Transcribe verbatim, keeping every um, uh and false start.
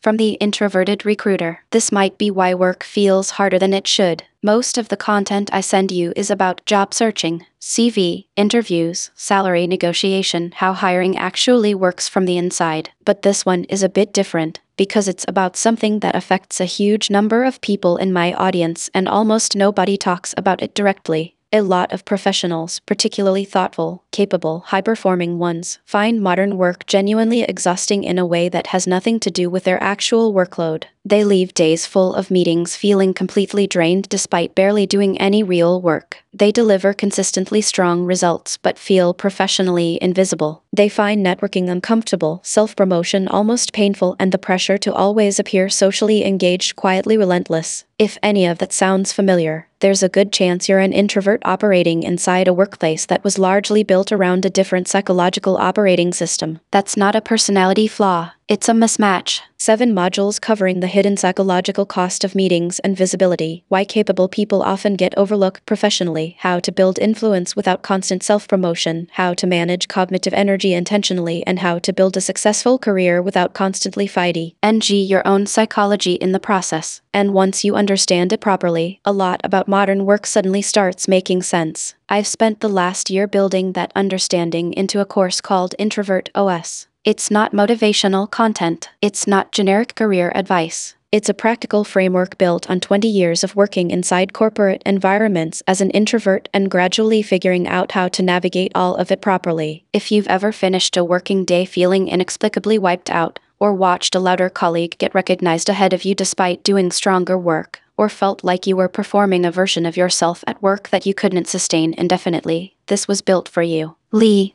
From the introverted recruiter. This might be why work feels harder than it should. Most of the content I send you is about job searching, C V, interviews, salary negotiation, how hiring actually works from the inside. But this one is a bit different, because it's about something that affects a huge number of people in my audience and almost nobody talks about it directly. A lot of professionals, particularly thoughtful, capable, high-performing ones, find modern work genuinely exhausting in a way that has nothing to do with their actual workload. They leave days full of meetings feeling completely drained despite barely doing any real work. They deliver consistently strong results but feel professionally invisible. They find networking uncomfortable, self-promotion almost painful, and the pressure to always appear socially engaged quietly relentless. If any of that sounds familiar, there's a good chance you're an introvert operating inside a workplace that was largely built around a different psychological operating system. That's not a personality flaw. It's a mismatch. Seven modules covering the hidden psychological cost of meetings and visibility, why capable people often get overlooked professionally, how to build influence without constant self-promotion, how to manage cognitive energy intentionally, and how to build a successful career without constantly fighting ng your own psychology in the process. And once you understand it properly, a lot about modern work suddenly starts making sense. I've spent the last year building that understanding into a course called Introvert O S. It's not motivational content. It's not generic career advice. It's a practical framework built on twenty years of working inside corporate environments as an introvert and gradually figuring out how to navigate all of it properly. If you've ever finished a working day feeling inexplicably wiped out, or watched a louder colleague get recognized ahead of you despite doing stronger work, or felt like you were performing a version of yourself at work that you couldn't sustain indefinitely, this was built for you. Lee